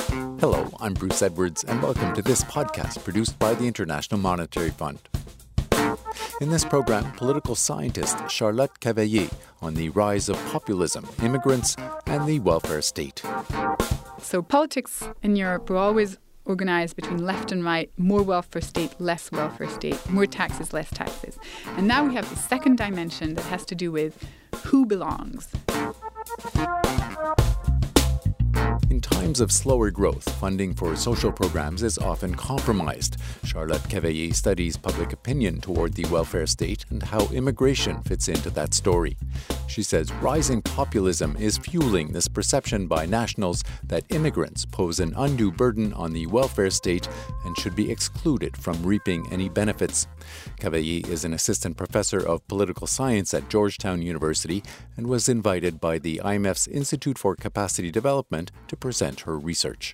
Hello, I'm Bruce Edwards, and welcome to this podcast produced by the International Monetary Fund. In this program, political scientist Charlotte Cavaillé on the rise of populism, immigrants, and the welfare state. So politics in Europe were always organized between left and right, more welfare state, less welfare state, more taxes, less taxes. And now we have the second dimension that has to do with who belongs. In times of slower growth, funding for social programs is often compromised. Charlotte Cavaillé studies public opinion toward the welfare state and how immigration fits into that story. She says rising populism is fueling this perception by nationals that immigrants pose an undue burden on the welfare state and should be excluded from reaping any benefits. Cavaillé is an assistant professor of political science at Georgetown University and was invited by the IMF's Institute for Capacity Development to present her research.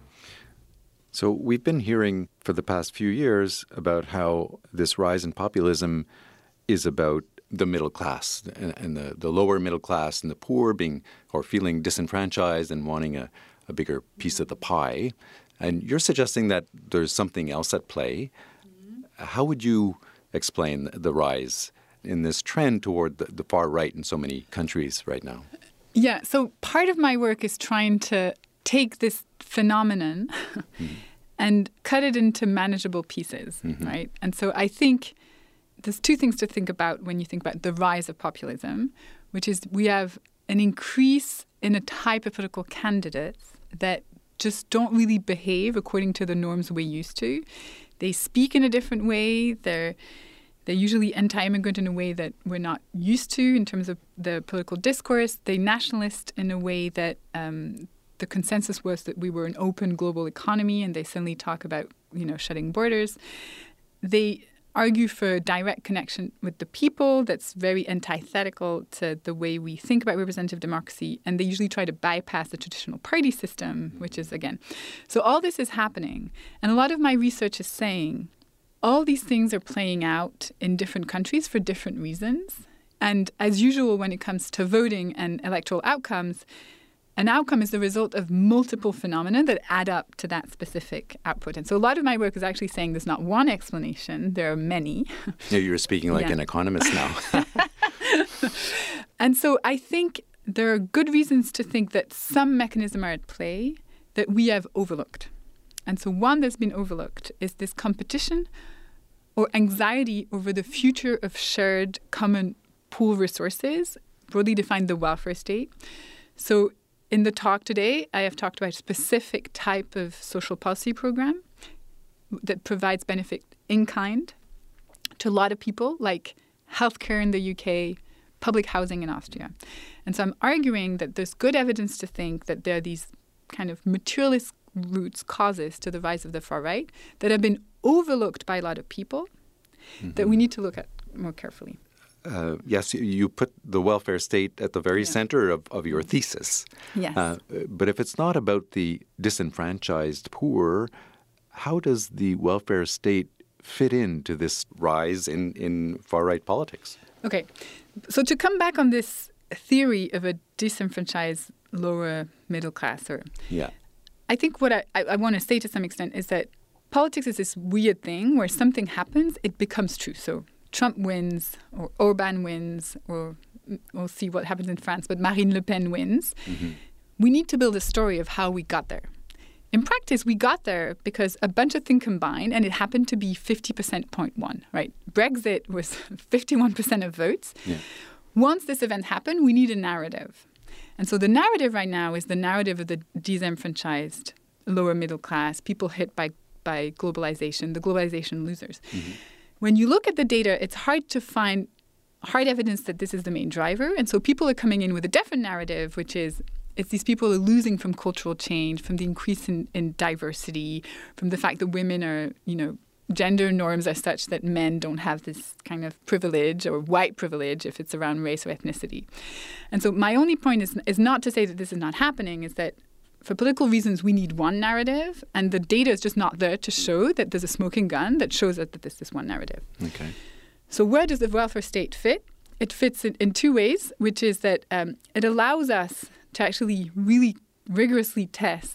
So we've been hearing for the past few years about how this rise in populism is about the middle class and the lower middle class and the poor being or feeling disenfranchised and wanting a bigger piece of the pie. And you're suggesting that there's something else at play. How would you explain the rise in this trend toward the far right in so many countries right now? Yeah, so part of my work is trying to take this phenomenon and cut it into manageable pieces, right? And so I think there's two things to think about when you think about the rise of populism, which is we have an increase in a type of political candidates that just don't really behave according to the norms we're used to. They speak in a different way. They're usually anti-immigrant in a way that we're not used to in terms of the political discourse. They're nationalist in a way that the consensus was that we were an open global economy, and they suddenly talk about, shutting borders. They argue for direct connection with the people that's very antithetical to the way we think about representative democracy. And they usually try to bypass the traditional party system, which is, again. So all this is happening. And a lot of my research is saying all these things are playing out in different countries for different reasons. And as usual, when it comes to voting and electoral outcomes, an outcome is the result of multiple phenomena that add up to that specific output. And so a lot of my work is actually saying there's not one explanation. There are many. Yeah, you're speaking like an economist now. And so I think there are good reasons to think that some mechanisms are at play that we have overlooked. And so one that's been overlooked is this competition or anxiety over the future of shared common pool resources, broadly defined the welfare state. So in the talk today, I have talked about a specific type of social policy program that provides benefit in kind to a lot of people, like healthcare in the UK, public housing in Austria. And so I'm arguing that there's good evidence to think that there are these kind of materialist roots, causes to the rise of the far right that have been overlooked by a lot of people that we need to look at more carefully. Yes, you put the welfare state at the very center of your thesis. Yes. But if it's not about the disenfranchised poor, how does the welfare state fit into this rise in far-right politics? Okay. So to come back on this theory of a disenfranchised lower middle class, I think what I want to say to some extent is that politics is this weird thing where something happens, it becomes true. So Trump wins, or Orban wins, or we'll see what happens in France, but Marine Le Pen wins. We need to build a story of how we got there. In practice, we got there because a bunch of things combined, and it happened to be 50.1%, right? Brexit was 51% of votes. Yeah. Once this event happened, we need a narrative. And so the narrative right now is the narrative of the disenfranchised lower middle class, people hit by globalization, the globalization losers. When you look at the data, it's hard to find hard evidence that this is the main driver. And so people are coming in with a different narrative, which is it's these people are losing from cultural change, from the increase in diversity, from the fact that women are, gender norms are such that men don't have this kind of privilege or white privilege if it's around race or ethnicity. And so my only point is not to say that this is not happening, is that for political reasons, we need one narrative, and the data is just not there to show that there's a smoking gun that shows that there's this one narrative. Okay. So where does the welfare state fit? It fits in two ways, which is that it allows us to actually really rigorously test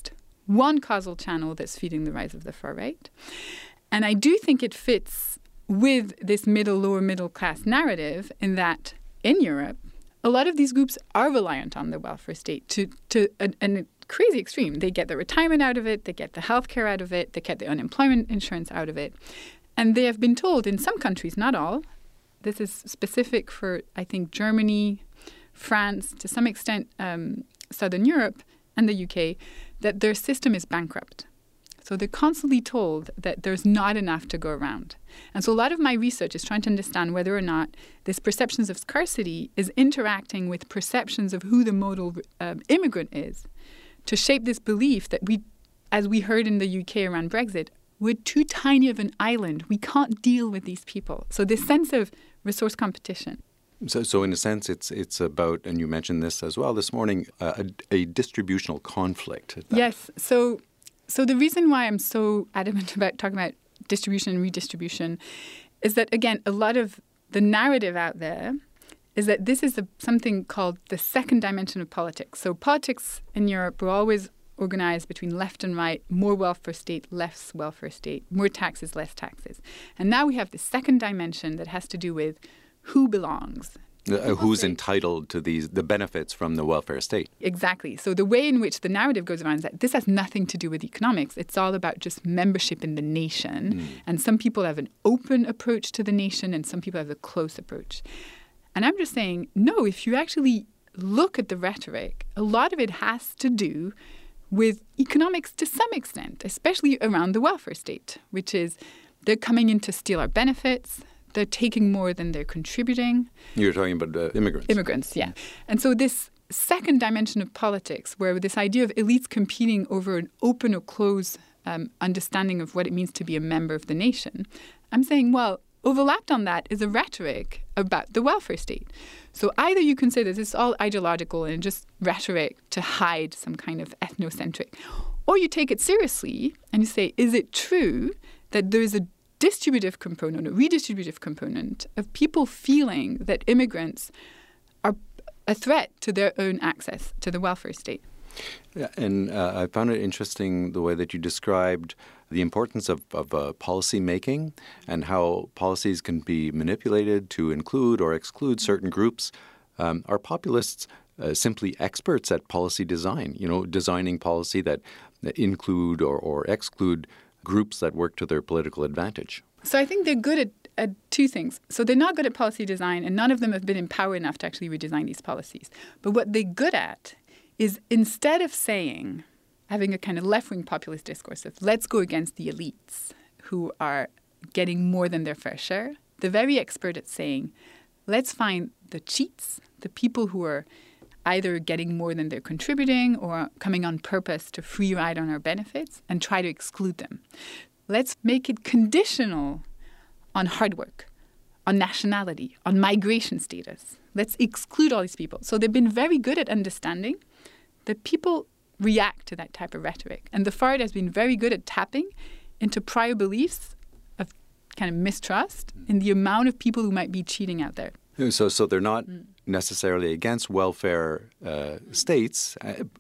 one causal channel that's feeding the rise of the far right. And I do think it fits with this lower middle class narrative in that in Europe, a lot of these groups are reliant on the welfare state to a crazy extreme. They get the retirement out of it, they get the healthcare out of it, they get the unemployment insurance out of it. And they have been told in some countries, not all, this is specific for, I think, Germany, France, to some extent Southern Europe and the UK, that their system is bankrupt. So they're constantly told that there's not enough to go around. And so a lot of my research is trying to understand whether or not this perceptions of scarcity is interacting with perceptions of who the modal immigrant is to shape this belief that we, as we heard in the UK around Brexit, we're too tiny of an island. We can't deal with these people. So this sense of resource competition. So in a sense, it's about, and you mentioned this as well this morning, a distributional conflict. Yes. So the reason why I'm so adamant about talking about distribution and redistribution is that, again, a lot of the narrative out there is that this is something called the second dimension of politics. So politics in Europe were always organized between left and right, more welfare state, less welfare state, more taxes, less taxes. And now we have the second dimension that has to do with who belongs. Who's entitled to the benefits from the welfare state. Exactly. So the way in which the narrative goes around is that this has nothing to do with economics. It's all about just membership in the nation. And some people have an open approach to the nation and some people have a close approach. And I'm just saying, no, if you actually look at the rhetoric, a lot of it has to do with economics to some extent, especially around the welfare state, which is they're coming in to steal our benefits. They're taking more than they're contributing. You're talking about immigrants. Immigrants, yeah. And so this second dimension of politics, where this idea of elites competing over an open or closed understanding of what it means to be a member of the nation, I'm saying, well, overlapped on that is a rhetoric about the welfare state. So either you consider this all ideological and just rhetoric to hide some kind of ethnocentric, or you take it seriously and you say, is it true that there is a distributive component, a redistributive component of people feeling that immigrants are a threat to their own access to the welfare state? Yeah, and I found it interesting the way that you described the importance of policy making and how policies can be manipulated to include or exclude certain groups. Are populists simply experts at policy design, designing policy that include or exclude groups that work to their political advantage? So I think they're good at two things. So they're not good at policy design, and none of them have been in power enough to actually redesign these policies. But what they're good at is, instead of saying, having a kind of left-wing populist discourse of let's go against the elites who are getting more than their fair share, they're very expert at saying, let's find the cheats, the people who are either getting more than they're contributing or coming on purpose to free ride on our benefits, and try to exclude them. Let's make it conditional on hard work, on nationality, on migration status. Let's exclude all these people. So they've been very good at understanding that people react to that type of rhetoric. And the far right has been very good at tapping into prior beliefs of kind of mistrust in the amount of people who might be cheating out there. So they're not necessarily against welfare states,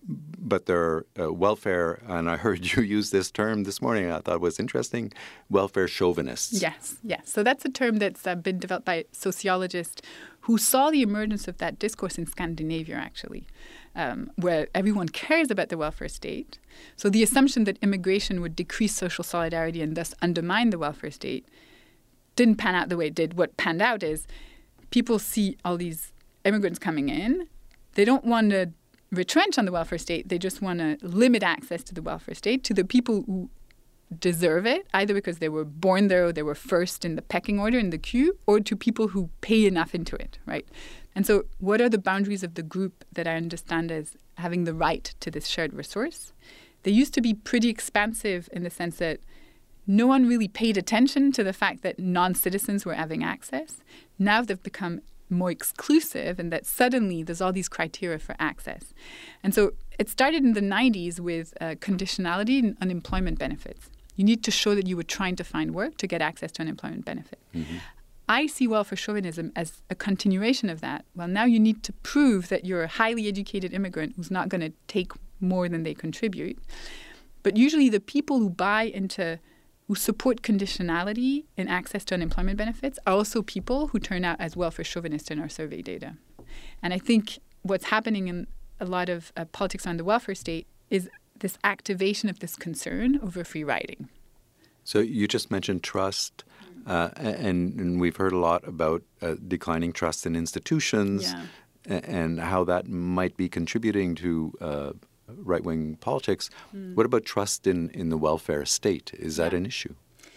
but they're welfare, and I heard you use this term this morning, I thought it was interesting, welfare chauvinists. Yes. So that's a term that's been developed by sociologists who saw the emergence of that discourse in Scandinavia, actually, where everyone cares about the welfare state. So the assumption that immigration would decrease social solidarity and thus undermine the welfare state didn't pan out the way it did. What panned out is people see all these immigrants coming in. They don't want to retrench on the welfare state. They just want to limit access to the welfare state to the people who deserve it, either because they were born there or they were first in the pecking order in the queue, or to people who pay enough into it, right? And so what are the boundaries of the group that I understand as having the right to this shared resource? They used to be pretty expansive in the sense that no one really paid attention to the fact that non-citizens were having access. Now they've become more exclusive, and that suddenly there's all these criteria for access. And so it started in the 90s with conditionality and unemployment benefits. You need to show that you were trying to find work to get access to an employment benefit. Mm-hmm. I see welfare chauvinism as a continuation of that. Well, now you need to prove that you're a highly educated immigrant who's not going to take more than they contribute. But usually the people who support conditionality in access to unemployment benefits are also people who turn out as welfare chauvinists in our survey data. And I think what's happening in a lot of politics on the welfare state is this activation of this concern over free riding. So you just mentioned trust, and we've heard a lot about declining trust in institutions and how that might be contributing to right-wing politics. What about trust in the welfare state? Is that an issue?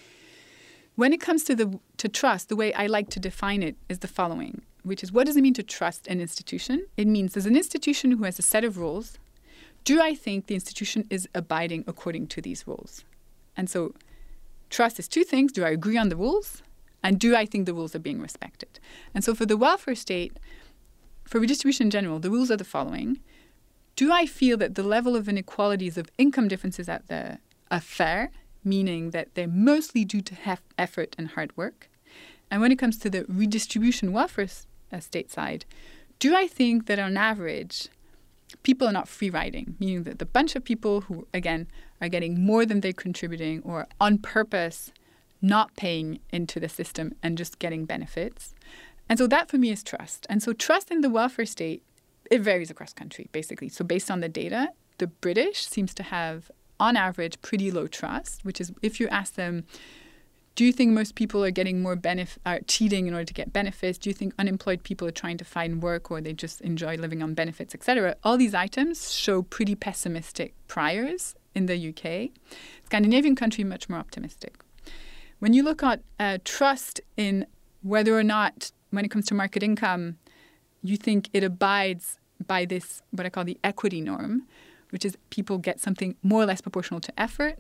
When it comes to trust, the way I like to define it is the following, which is, what does it mean to trust an institution? It means there's an institution who has a set of rules. Do I think the institution is abiding according to these rules? And so trust is two things. Do I agree on the rules? And do I think the rules are being respected? And so for the welfare state, for redistribution in general, the rules are the following. Do I feel that the level of inequalities of income differences out there are fair, meaning that they're mostly due to effort and hard work? And when it comes to the redistribution welfare state side, do I think that on average, people are not free riding, meaning that the bunch of people who, again, are getting more than they're contributing or on purpose not paying into the system and just getting benefits? And so that for me is trust. And so trust in the welfare state, it varies across country, basically. So based on the data, the British seems to have, on average, pretty low trust, which is if you ask them, do you think most people are getting are cheating in order to get benefits? Do you think unemployed people are trying to find work or they just enjoy living on benefits, etc.? All these items show pretty pessimistic priors in the UK. Scandinavian country, much more optimistic. When you look at trust in whether or not, when it comes to market income, you think it abides by this, what I call the equity norm, which is people get something more or less proportional to effort.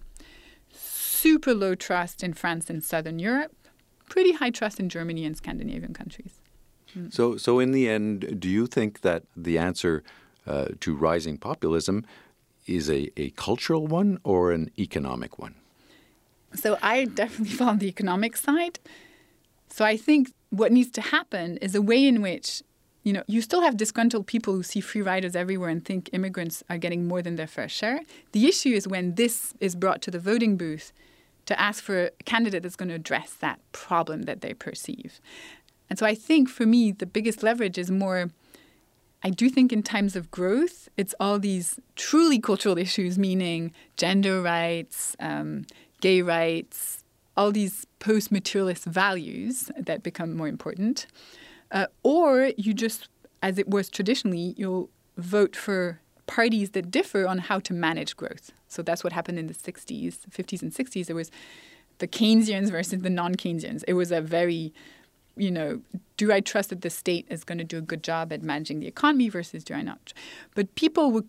Super low trust in France and Southern Europe. Pretty high trust in Germany and Scandinavian countries. So in the end, do you think that the answer to rising populism is a cultural one or an economic one? So I definitely fall on the economic side. So I think what needs to happen is a way in which, you still have disgruntled people who see free riders everywhere and think immigrants are getting more than their fair share. The issue is when this is brought to the voting booth to ask for a candidate that's going to address that problem that they perceive. And so I think for me, the biggest leverage is more, I do think in times of growth, it's all these truly cultural issues, meaning gender rights, gay rights, all these post-materialist values that become more important. Or you just, as it was traditionally, you'll vote for parties that differ on how to manage growth. So that's what happened in the 60s, 50s and 60s. There was the Keynesians versus the non-Keynesians. It was a very, do I trust that the state is going to do a good job at managing the economy versus do I not? But people were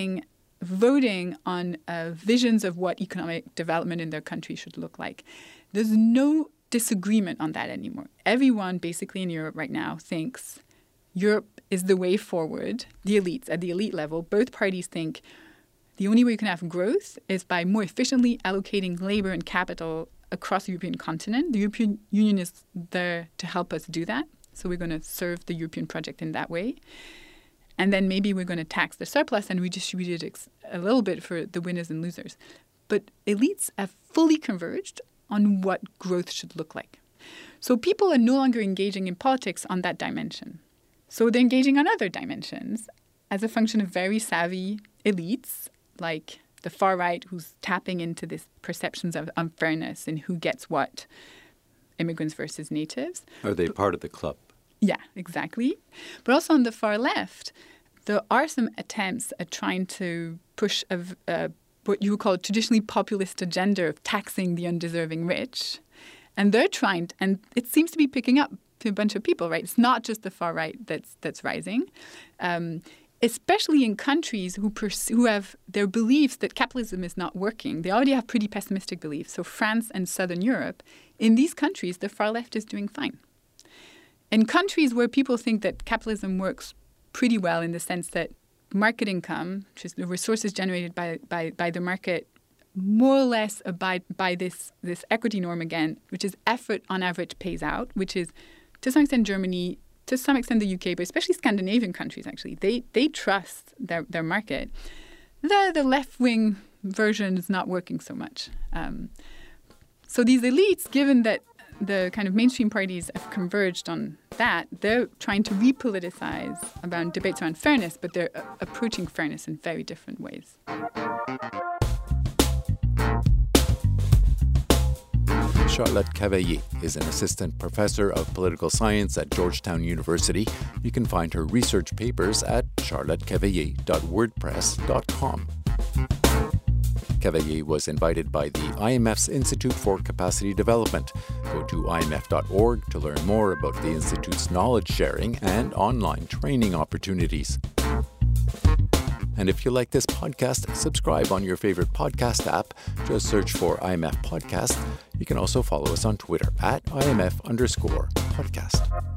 voting on visions of what economic development in their country should look like. There's no disagreement on that anymore. Everyone basically in Europe right now thinks Europe is the way forward. The elites, at the elite level, both parties think the only way you can have growth is by more efficiently allocating labor and capital across the European continent. The European Union is there to help us do that. So we're going to serve the European project in that way. And then maybe we're going to tax the surplus and redistribute it a little bit for the winners and losers. But elites have fully converged on what growth should look like. So people are no longer engaging in politics on that dimension. So they're engaging on other dimensions as a function of very savvy elites like the far right who's tapping into these perceptions of unfairness and who gets what, immigrants versus natives. Are they part of the club? Yeah, exactly. But also on the far left, there are some attempts at trying to push what you would call a traditionally populist agenda of taxing the undeserving rich. And they're trying, and it seems to be picking up to a bunch of people, right? It's not just the far right that's rising, especially in countries who have their beliefs that capitalism is not working. They already have pretty pessimistic beliefs. So France and Southern Europe, in these countries, the far left is doing fine. In countries where people think that capitalism works pretty well in the sense that market income, which is the resources generated by the market, more or less abide by this equity norm again, which is effort on average pays out, which is to some extent Germany, to some extent the UK, but especially Scandinavian countries actually. They trust their market. The left-wing version is not working so much. So these elites, given that the kind of mainstream parties have converged on that, they're trying to repoliticize about debates around fairness, but they're approaching fairness in very different ways. Charlotte Cavaillé is an assistant professor of political science at Georgetown University. You can find her research papers at charlottecavaillé.wordpress.com. Cavaillé was invited by the IMF's Institute for Capacity Development. Go to imf.org to learn more about the Institute's knowledge sharing and online training opportunities. And if you like this podcast, subscribe on your favorite podcast app. Just search for IMF Podcast. You can also follow us on Twitter at IMF_podcast.